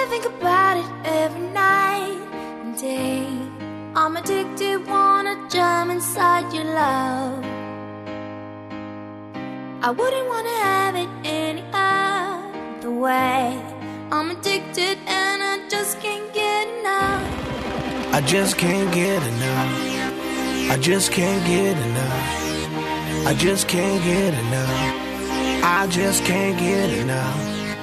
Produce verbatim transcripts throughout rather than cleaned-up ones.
think about it every night and day. I'm addicted, wanna jump inside your love. I wouldn't wanna have it any other way. I'm addicted and I just can't get enough. I just can't get enough. I just can't get enough. I just can't get enough. I just can't get enough.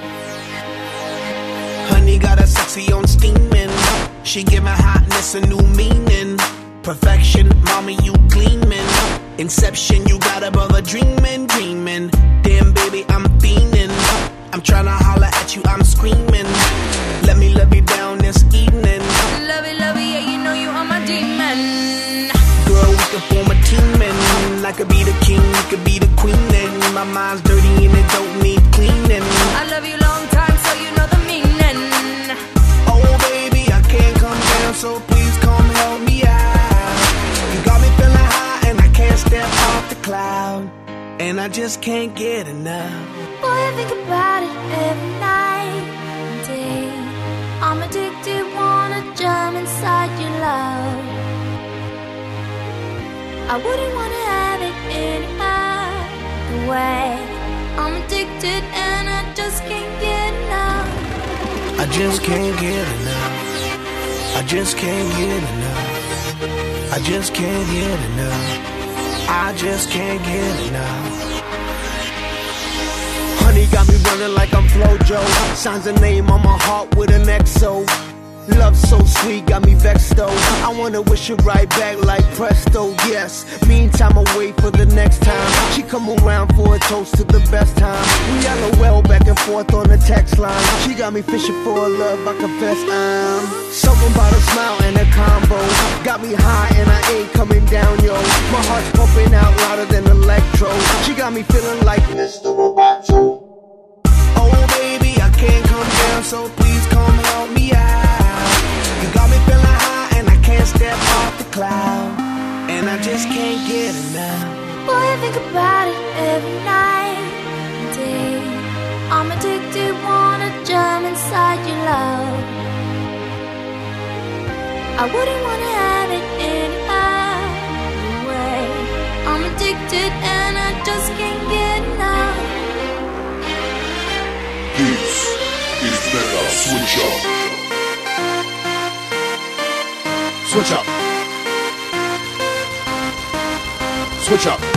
Honey got a sexy on steaming. She give my hotness a new meaning. Perfection, mommy, you gleaming. Inception, you got a brother dreaming, dreaming. Damn, baby, I'm fiending. I'm tryna holler at you, I'm screaming. Let me love you down this evening. Love it, love it, yeah, you know you are my demon. Girl, we can form a team and I could be the king, you could be the queen. And my mind's dirty and it don't need cleaning. I love you long time, so you know the meaning. Oh, baby, I can't come down, so please come help me out. You got me feeling high and I can't step off the cloud. And I just can't get enough. Boy, I think about it every night and day. I'm addicted, wanna jump inside your love. I wouldn't wanna have it any other way. I'm addicted and I just can't get enough. I just can't get enough. I just can't get enough. I just can't get enough. I just can't get enough. Honey got me running like I'm Flojo. Signs a name on my heart with an X O. Love so sweet, got me vexed though. I wanna wish it right back like presto, yes. Meantime, I wait for the next time. She come around for a toast to the best time. We LOL back and forth on the text line. She got me fishing for a love, I confess I'm something about a smile and a combo. Got me high and I ain't coming down, yo. My heart's pumping out louder than electro. She got me feeling like Mister Roboto. Oh baby, I can't come down, so please come help me out. You got me feeling high and I can't step off the cloud. And I just can't get enough. Boy, I think about it every night and day. I'm addicted, wanna jump inside your love. I wouldn't wanna have it any other way. I'm addicted and I just can't get enough. This is Mega Switch Up. Switch up. Switch up.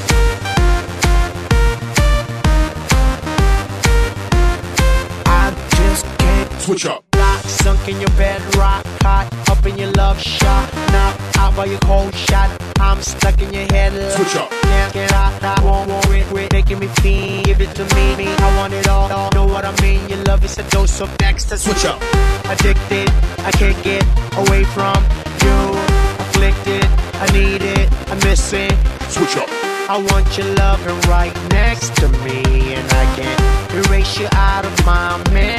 I just can't Switch up. Sunk in your bed, rock hot, up in your love shot, knocked out by your cold shot. I'm stuck in your head. Switch up. Can't get out, I won't worry, quit making me feel. Give it to me, me, I want it all. Know what I mean? Your love is a dose of next. Switch up. Addicted, I can't get away from you. Afflicted, I need it, I miss it. Switch up. I want your loving right next to me, and I can't erase you out of my memory.